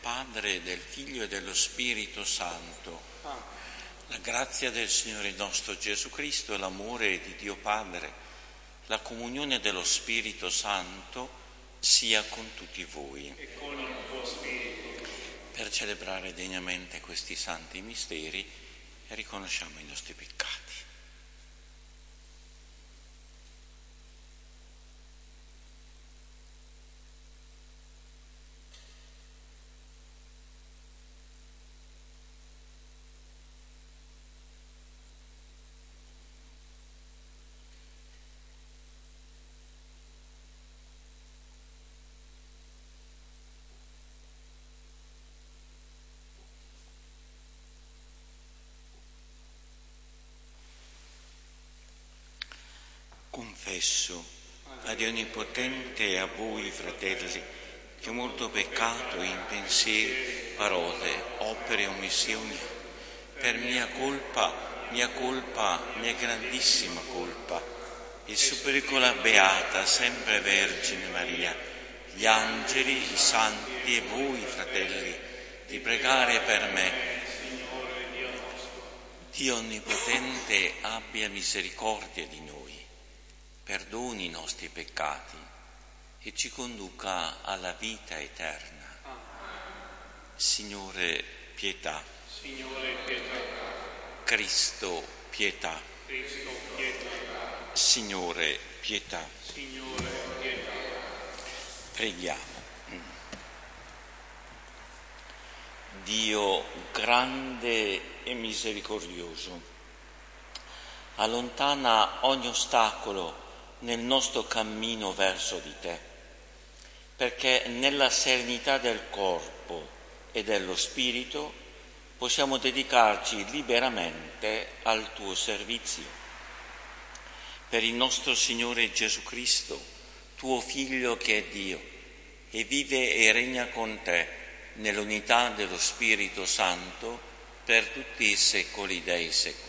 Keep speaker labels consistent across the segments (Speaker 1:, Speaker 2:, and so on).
Speaker 1: Padre, del Figlio e dello Spirito Santo. La grazia del Signore nostro Gesù Cristo e l'amore di Dio Padre, la comunione dello Spirito Santo sia con tutti voi.
Speaker 2: E con il tuo spirito.
Speaker 1: Per celebrare degnamente questi santi misteri riconosciamo i nostri peccati. Confesso a Dio Onnipotente e a voi, fratelli, che ho molto peccato in pensieri, parole, opere e omissioni, per mia colpa, mia grandissima colpa, e supplico la Beata, sempre Vergine Maria, gli angeli, i santi e voi, fratelli, di pregare per me. Dio Onnipotente abbia misericordia di noi, perdoni i nostri peccati e ci conduca alla vita eterna. Signore, pietà.
Speaker 2: Signore, pietà.
Speaker 1: Cristo, pietà.
Speaker 2: Cristo, pietà.
Speaker 1: Signore, pietà.
Speaker 2: Signore, pietà.
Speaker 1: Preghiamo. Dio grande e misericordioso, allontana ogni ostacolo nel nostro cammino verso di te, perché nella serenità del corpo e dello spirito possiamo dedicarci liberamente al tuo servizio. Per il nostro Signore Gesù Cristo, tuo Figlio che è Dio e vive e regna con te nell'unità dello Spirito Santo per tutti i secoli dei secoli.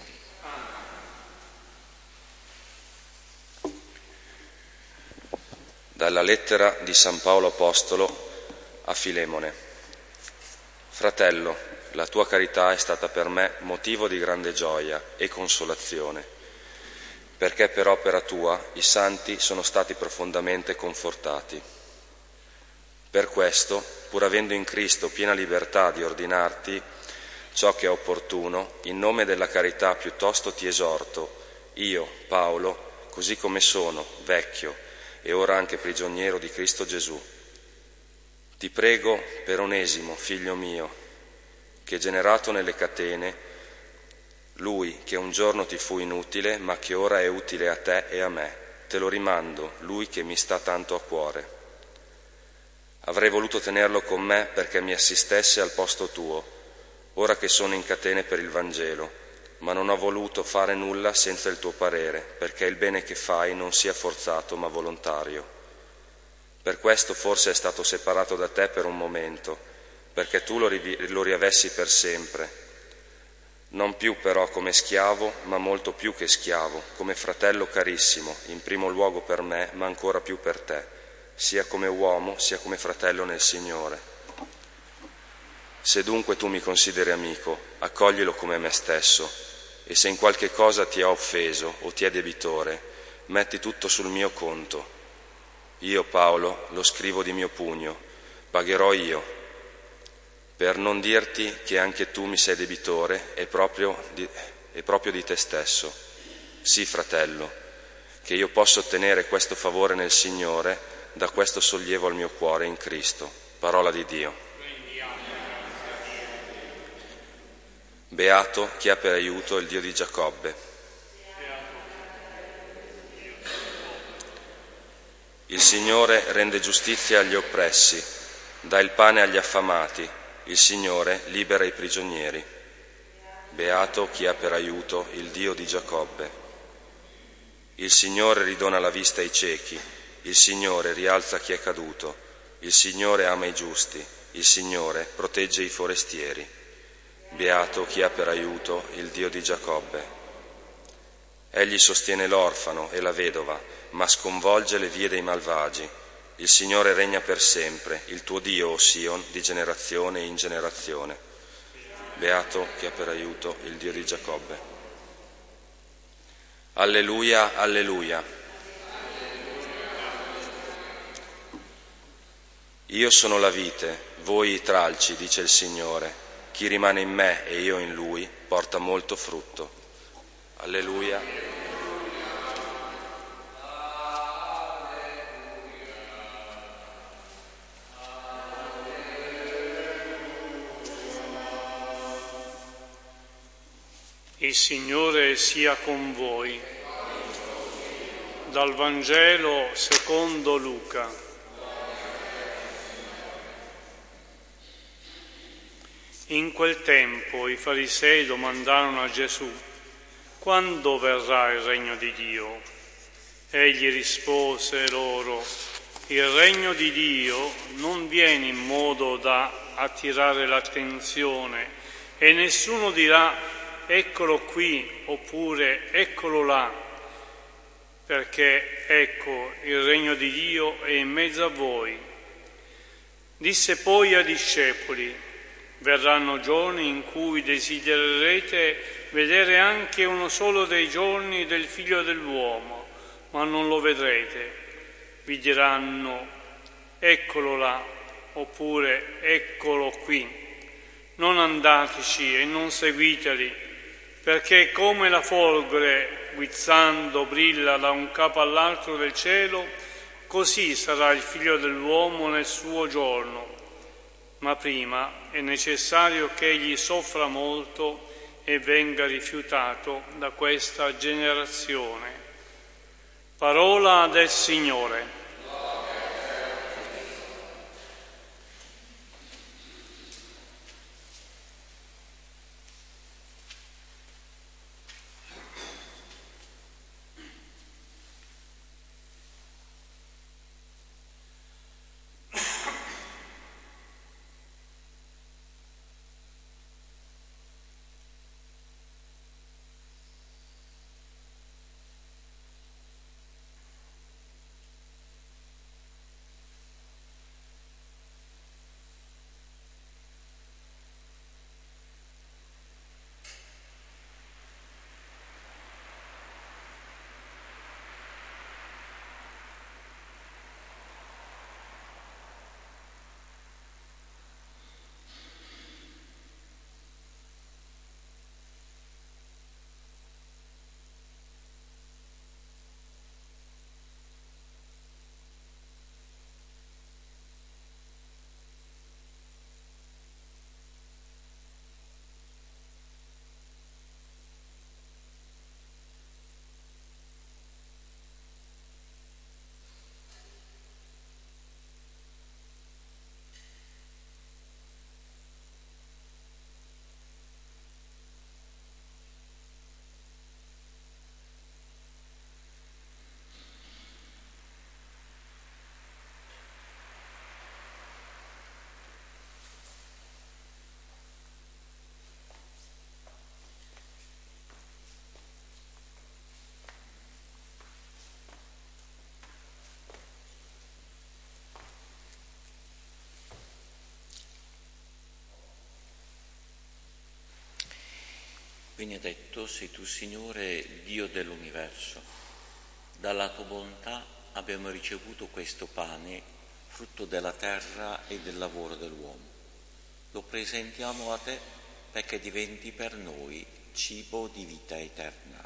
Speaker 3: Dalla lettera di San Paolo Apostolo a Filemone. Fratello, la tua carità è stata per me motivo di grande gioia e consolazione, perché per opera tua i santi sono stati profondamente confortati. Per questo, pur avendo in Cristo piena libertà di ordinarti ciò che è opportuno, in nome della carità piuttosto ti esorto, io, Paolo, così come sono, vecchio, e ora anche prigioniero di Cristo Gesù. Ti prego per Onesimo, figlio mio, che generato nelle catene, lui che un giorno ti fu inutile, ma che ora è utile a te e a me, te lo rimando, lui che mi sta tanto a cuore. Avrei voluto tenerlo con me perché mi assistesse al posto tuo, ora che sono in catene per il Vangelo, ma non ho voluto fare nulla senza il tuo parere, perché il bene che fai non sia forzato ma volontario. Per questo forse è stato separato da te per un momento, perché tu lo riavessi per sempre. Non più però come schiavo, ma molto più che schiavo, come fratello carissimo, in primo luogo per me, ma ancora più per te, sia come uomo, sia come fratello nel Signore. Se dunque tu mi consideri amico, accoglilo come me stesso, e se in qualche cosa ti ha offeso o ti è debitore, metti tutto sul mio conto. Io, Paolo, lo scrivo di mio pugno, pagherò io, per non dirti che anche tu mi sei debitore e proprio di te stesso. Sì, fratello, che io posso ottenere questo favore nel Signore, da questo sollievo al mio cuore in Cristo. Parola di Dio. Beato chi ha per aiuto il Dio di Giacobbe. Il Signore rende giustizia agli oppressi, dà il pane agli affamati, il Signore libera i prigionieri. Beato chi ha per aiuto il Dio di Giacobbe. Il Signore ridona la vista ai ciechi, il Signore rialza chi è caduto, il Signore ama i giusti, il Signore protegge i forestieri. Beato chi ha per aiuto il Dio di Giacobbe. Egli sostiene l'orfano e la vedova, ma sconvolge le vie dei malvagi. Il Signore regna per sempre, il tuo Dio, o Sion, di generazione in generazione. Beato chi ha per aiuto il Dio di Giacobbe. Alleluia, alleluia. Io sono la vite, voi i tralci, dice il Signore. Chi rimane in me e io in lui porta molto frutto. Alleluia.
Speaker 2: Il Signore sia con voi. Dal Vangelo secondo Luca. In quel tempo i farisei domandarono a Gesù: quando verrà il regno di Dio? Egli rispose loro: il regno di Dio non viene in modo da attirare l'attenzione e nessuno dirà eccolo qui oppure eccolo là, perché ecco il regno di Dio è in mezzo a voi. Disse poi ai discepoli: verranno giorni in cui desidererete vedere anche uno solo dei giorni del Figlio dell'uomo, ma non lo vedrete. Vi diranno eccolo là oppure eccolo qui. Non andateci e non seguiteli, perché come la folgore guizzando brilla da un capo all'altro del cielo, così sarà il Figlio dell'uomo nel suo giorno. Ma prima è necessario che egli soffra molto e venga rifiutato da questa generazione. Parola del Signore.
Speaker 1: Benedetto sei tu, Signore, Dio dell'universo. Dalla tua bontà abbiamo ricevuto questo pane, frutto della terra e del lavoro dell'uomo. Lo presentiamo a te perché diventi per noi cibo di vita eterna.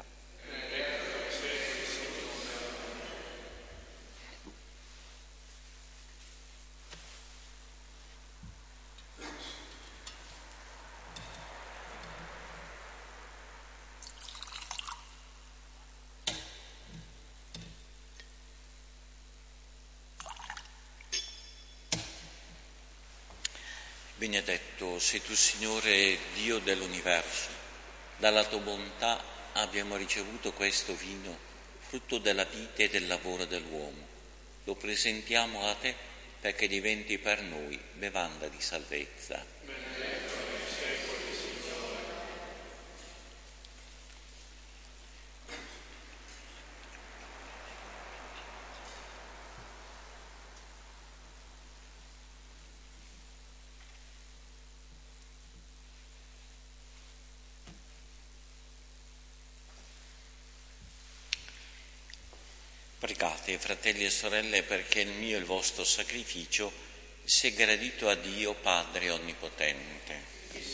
Speaker 1: Benedetto sei tu, Signore, Dio dell'universo. Dalla tua bontà abbiamo ricevuto questo vino, frutto della vita e del lavoro dell'uomo. Lo presentiamo a te perché diventi per noi bevanda di salvezza. Pregate, fratelli e sorelle, perché il mio e il vostro sacrificio sia gradito a Dio Padre Onnipotente.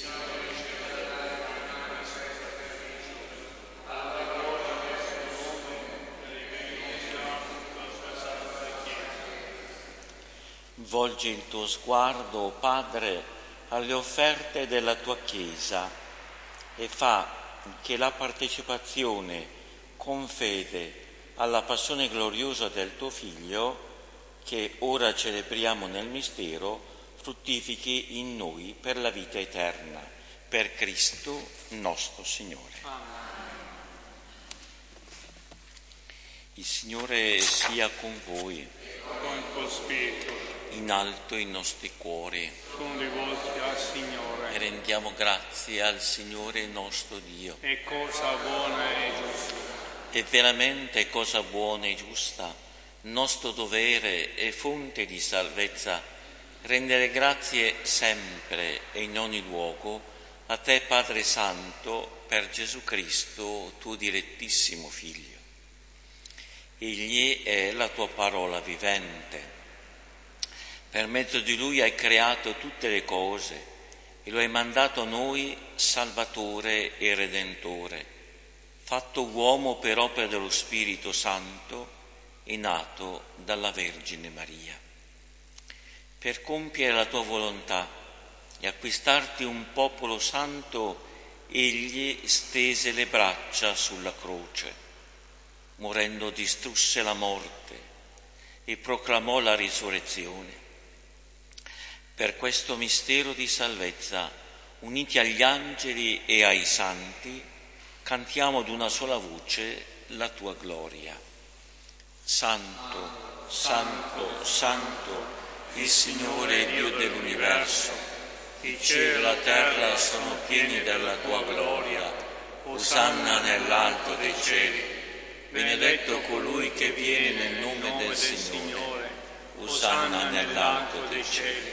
Speaker 1: Volgi il tuo sguardo, o Padre, alle offerte della tua Chiesa e fa che la partecipazione con fede alla passione gloriosa del tuo Figlio, che ora celebriamo nel mistero, fruttifichi in noi per la vita eterna, per Cristo nostro Signore. Il Signore sia con voi.
Speaker 2: Con il tuo spirito.
Speaker 1: In alto i nostri cuori.
Speaker 2: Sono rivolti al Signore.
Speaker 1: E rendiamo grazie al Signore nostro Dio.
Speaker 2: È cosa buona e giusta.
Speaker 1: È veramente cosa buona e giusta, nostro dovere e fonte di salvezza, rendere grazie sempre e in ogni luogo a te, Padre Santo, per Gesù Cristo, tuo dilettissimo Figlio. Egli è la tua parola vivente. Per mezzo di Lui hai creato tutte le cose e lo hai mandato a noi Salvatore e Redentore, fatto uomo per opera dello Spirito Santo e nato dalla Vergine Maria. Per compiere la tua volontà e acquistarti un popolo santo, egli stese le braccia sulla croce, morendo distrusse la morte e proclamò la risurrezione. Per questo mistero di salvezza, uniti agli angeli e ai santi, cantiamo ad una sola voce la tua gloria. Santo, Santo, Santo, il Signore Dio dell'universo, il cielo e la terra sono pieni della tua gloria. Osanna nell'alto dei cieli. Benedetto colui che viene nel nome del Signore. Osanna nell'alto dei cieli.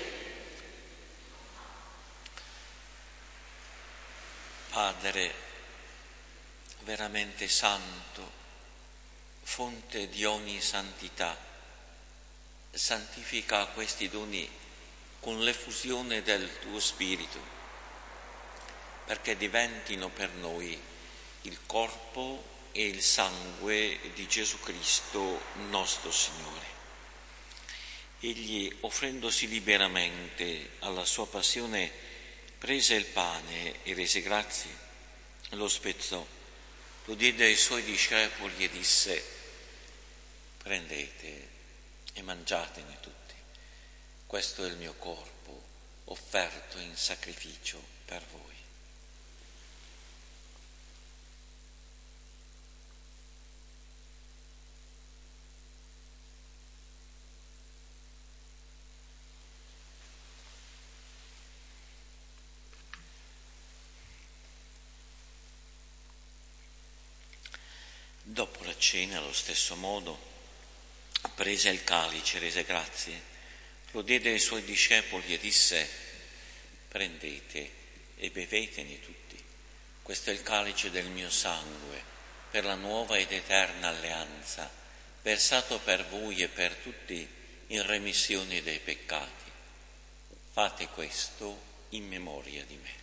Speaker 1: Padre veramente santo, fonte di ogni santità, santifica questi doni con l'effusione del tuo Spirito, perché diventino per noi il corpo e il sangue di Gesù Cristo nostro Signore. Egli, offrendosi liberamente alla sua passione, prese il pane e rese grazie, lo spezzò, lo diede ai suoi discepoli e disse: prendete e mangiatene tutti, questo è il mio corpo offerto in sacrificio per voi. Dopo la cena, allo stesso modo, prese il calice, rese grazie, lo diede ai suoi discepoli e disse: prendete e bevetene tutti, questo è il calice del mio sangue, per la nuova ed eterna alleanza, versato per voi e per tutti in remissione dei peccati. Fate questo in memoria di me.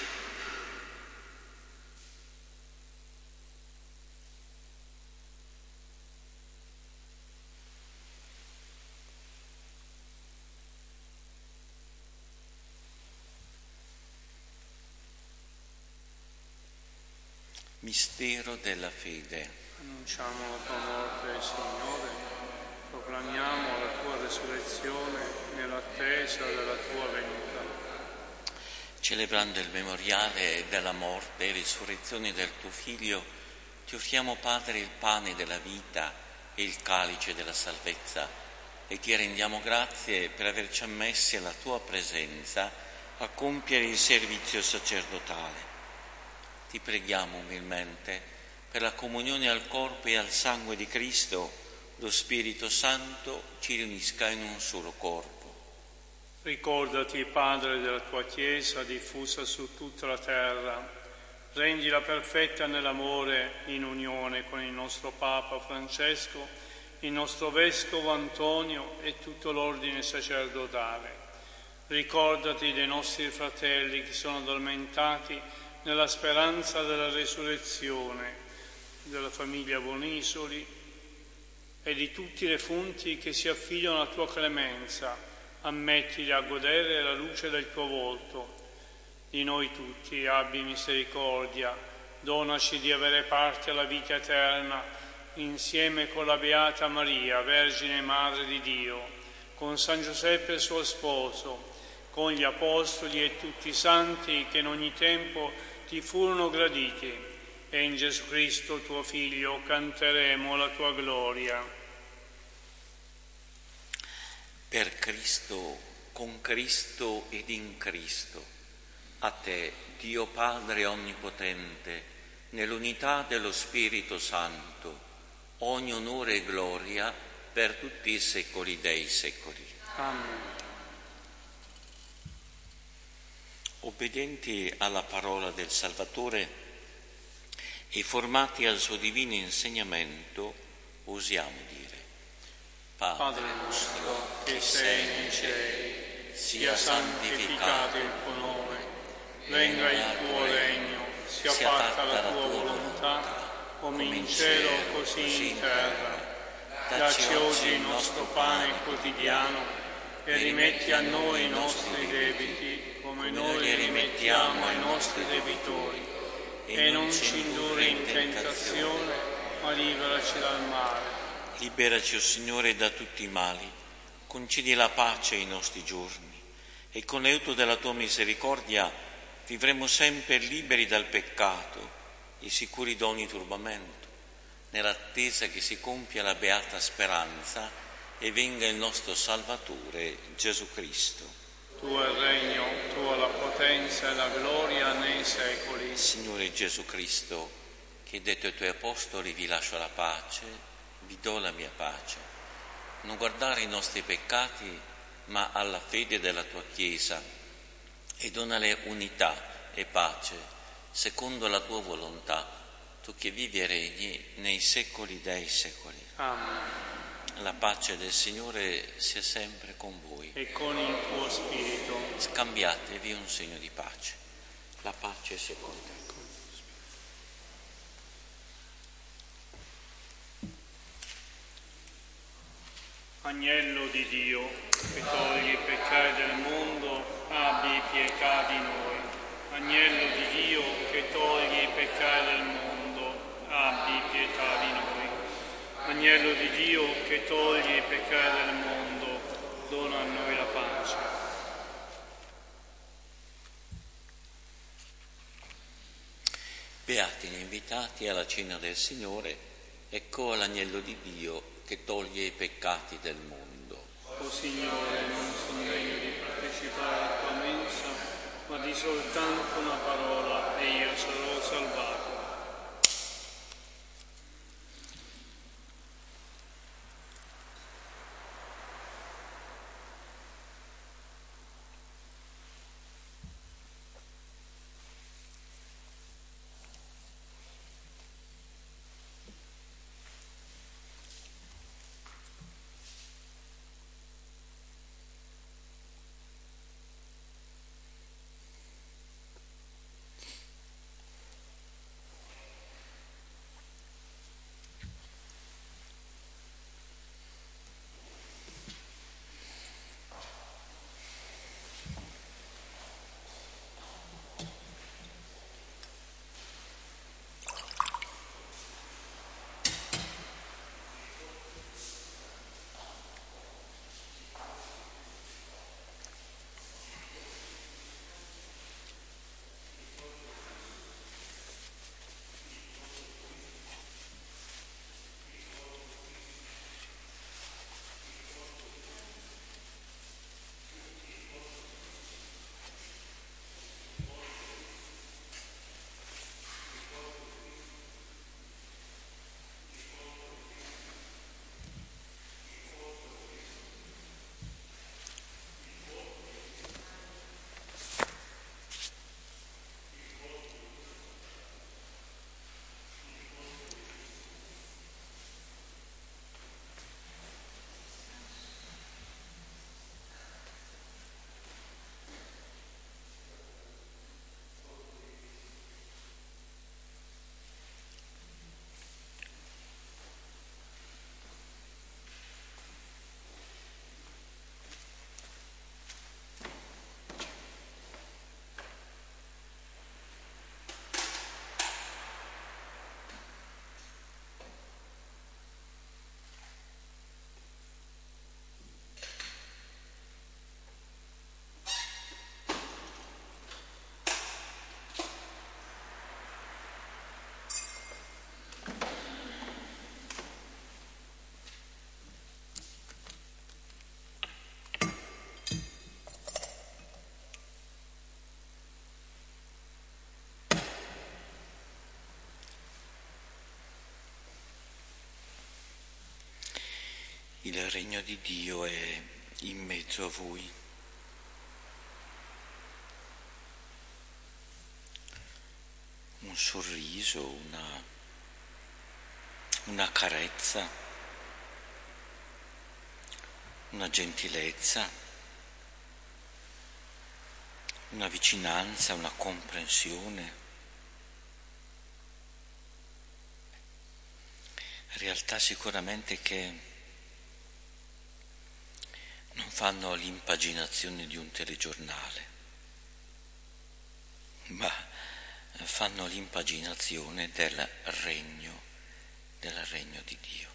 Speaker 1: Mistero della fede.
Speaker 2: Annunciamo la tua morte, Signore, proclamiamo la tua resurrezione nell'attesa della tua venuta.
Speaker 1: Celebrando il memoriale della morte e risurrezione del tuo Figlio, ti offriamo, Padre, il pane della vita e il calice della salvezza e ti rendiamo grazie per averci ammessi alla tua presenza a compiere il servizio sacerdotale. Ti preghiamo umilmente per la comunione al corpo e al sangue di Cristo, lo Spirito Santo ci riunisca in un solo corpo.
Speaker 2: Ricordati, Padre, della tua Chiesa diffusa su tutta la terra, rendila perfetta nell'amore in unione con il nostro Papa Francesco il nostro Vescovo Antonio e tutto l'ordine sacerdotale. Ricordati dei nostri fratelli che sono addormentati nella speranza della resurrezione, della famiglia Bonisoli e di tutti i defunti che si affidano alla tua clemenza. Ammettili a godere la luce del tuo volto. Di noi tutti abbi misericordia, donaci di avere parte alla vita eterna, insieme con la Beata Maria, Vergine Madre di Dio, con San Giuseppe suo sposo, con gli Apostoli e tutti i santi che in ogni tempo ti furono graditi, e in Gesù Cristo tuo Figlio canteremo la tua gloria.
Speaker 1: Per Cristo, con Cristo ed in Cristo, a te, Dio Padre Onnipotente, nell'unità dello Spirito Santo, ogni onore e gloria per tutti i secoli dei secoli.
Speaker 2: Amen.
Speaker 1: Obbedienti alla parola del Salvatore e formati al suo divino insegnamento, osiamo dire: Padre nostro che sei nei cieli, sia santificato il tuo nome, venga il tuo regno, sia fatta la tua volontà, come in cielo così in terra. Dacci oggi il nostro pane quotidiano e rimetti a noi i nostri debiti, come noi li rimettiamo ai nostri debitori, e non ci indurre in tentazione, ma liberaci dal male. Liberaci, o Signore, da tutti i mali, concedi la pace ai nostri giorni, e con l'aiuto della tua misericordia vivremo sempre liberi dal peccato e sicuri da ogni turbamento, nell'attesa che si compia la beata speranza e venga il nostro Salvatore Gesù Cristo.
Speaker 2: Tuo è il regno, tua la potenza e la gloria nei secoli.
Speaker 1: Signore Gesù Cristo, che hai detto ai tuoi apostoli: vi lascio la pace, vi do la mia pace. Non guardare i nostri peccati, ma alla fede della tua Chiesa, e donale unità e pace, secondo la tua volontà, tu che vivi e regni nei secoli dei secoli.
Speaker 2: Amen.
Speaker 1: La pace del Signore sia sempre con voi.
Speaker 2: E con il tuo spirito.
Speaker 1: Scambiatevi un segno di pace. La pace sia con te.
Speaker 2: Agnello di Dio, che togli i peccati del mondo, abbi pietà di noi. Agnello di Dio, che togli i peccati del mondo, abbi pietà di noi. Agnello di Dio, che togli i peccati del mondo, dona a noi la pace.
Speaker 1: Beati gli invitati alla cena del Signore, ecco l'agnello di Dio che toglie i peccati del mondo.
Speaker 2: O Signore, non sono degno di partecipare alla tua mensa, ma di soltanto una parola e io sarò salvato.
Speaker 1: Il regno di Dio è in mezzo a voi. Un sorriso, una carezza, una gentilezza, una vicinanza, una comprensione. Realtà sicuramente che non fanno l'impaginazione di un telegiornale, ma fanno l'impaginazione del regno di Dio.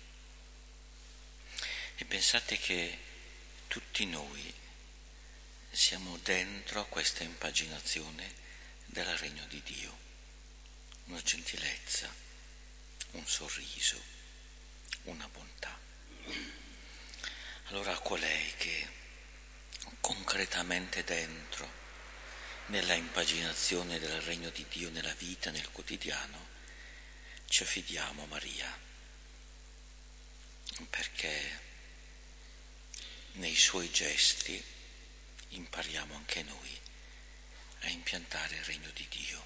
Speaker 1: E pensate che tutti noi siamo dentro a questa impaginazione del regno di Dio, una gentilezza, un sorriso, una bontà. Allora colei che concretamente dentro, nella impaginazione del regno di Dio, nella vita, nel quotidiano, ci affidiamo a Maria, perché nei suoi gesti impariamo anche noi a impiantare il regno di Dio.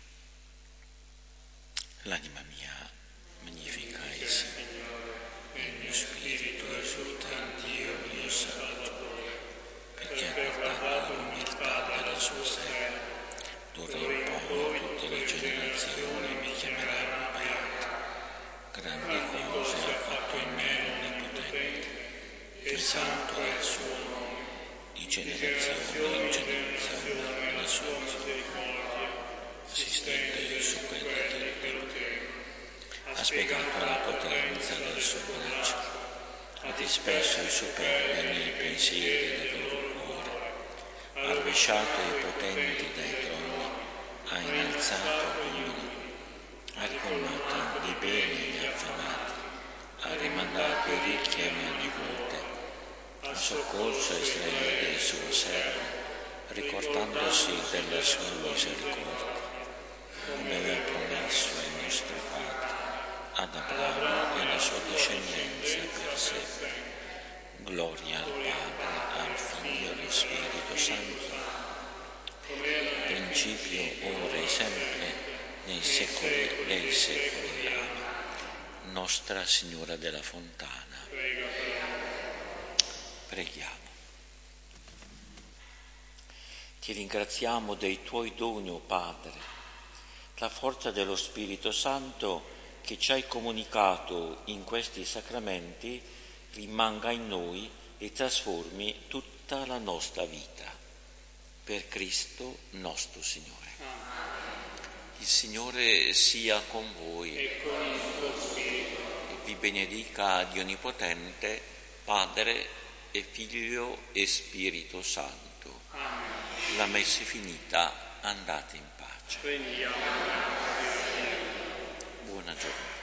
Speaker 1: L'anima mia magnifica il Signore, e il mio spirito esulta in Dio mio Salvatore, perché ha guardato l'umiltà della sua serva. D'ora in poi tutte le generazioni mi chiameranno beato. Grandi cose ha fatto in me l'Onnipotente, che santo è il suo nome. Di generazione in generazione la sua misericordia si stende su quella del Potente. Ha spiegato la potenza del suo braccio, ha disperso i superbi nei pensieri del loro cuore, ha rovesciato i potenti dai troni, ha innalzato umili, ha ricolmato di bene gli affamati, ha rimandato i ricchi a mani vuote, ha soccorso Israele il suo servo, ricordandosi della sua misericordia, come aveva promesso ai nostri padri, ad Abramo e alla sua discendenza per sempre. Gloria al Padre, al Figlio e allo Spirito Santo, principio, ora e sempre, nei secoli dei secoli. Amen. Nostra Signora della Fontana, preghiamo. Ti ringraziamo dei tuoi doni, o Padre, la forza dello Spirito Santo che ci hai comunicato in questi sacramenti rimanga in noi e trasformi tutta la nostra vita. Per Cristo nostro Signore. Il Signore sia con voi
Speaker 2: E con il tuo spirito.
Speaker 1: e vi benedica Dio Onnipotente, Padre e Figlio e Spirito Santo.
Speaker 2: Amen.
Speaker 1: La messa è finita, andate in pace.
Speaker 2: Prendiamo.
Speaker 1: Buona giornata.